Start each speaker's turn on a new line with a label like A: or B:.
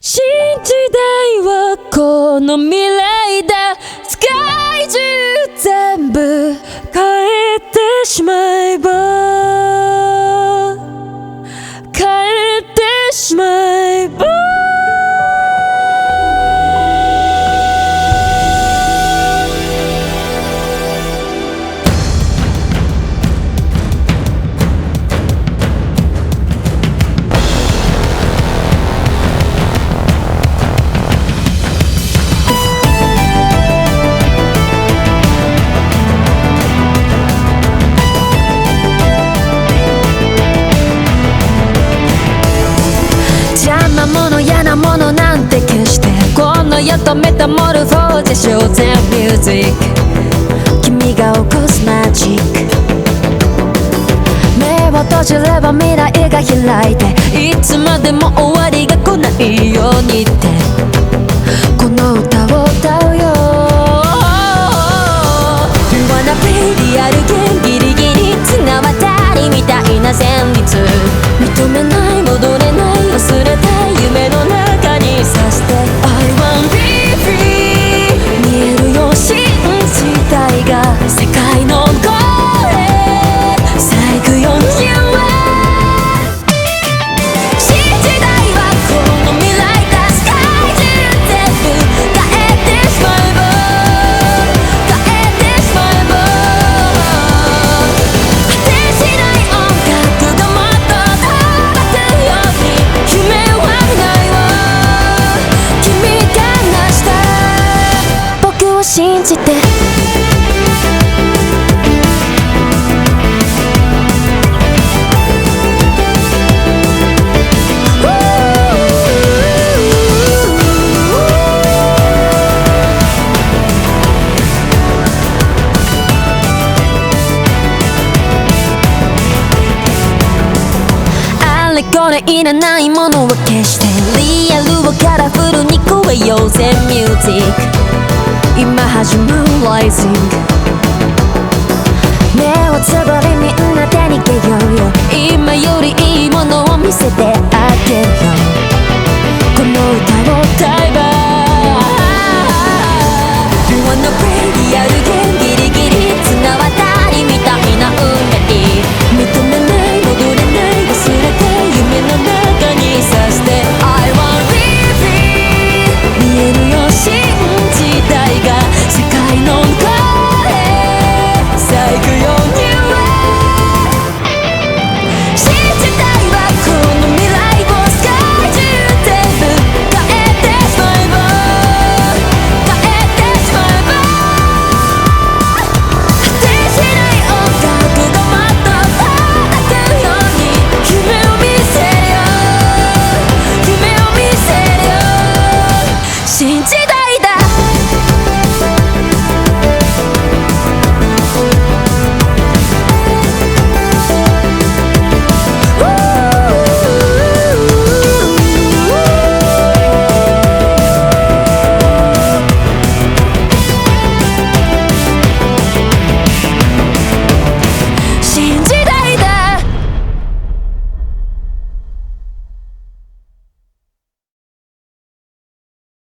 A: 新時代はこの未来だ。世界中全部変えてしまえば、変えてしまえば。嫌なものなんて消して、この世とメタモルフォーゼショーゼミュージック、君が起こすマジック。目を閉じれば未来が開いて、いつまでも終わりが来ないようにってこの歌を歌うよ。 You wanna be リアル弦ギリギリ綱渡りみたいな旋律、認めない戻れない忘れたい夢の中にさして I wanna be free 見えるよ信じたいが世界の声さあ行くよ You are 新時代はこの未来だ。世界中全部変えてしまえば、変えてしまえば、果てしない音楽がもっと飛ばすように夢はないわ。君が成した僕を信じて。これいらないものは消して、リアルをカラフルに超えようぜミュージック。今始まるライジング、目をつぶりみんなで逃げようよ。今よりいいものを見せてあげるよ。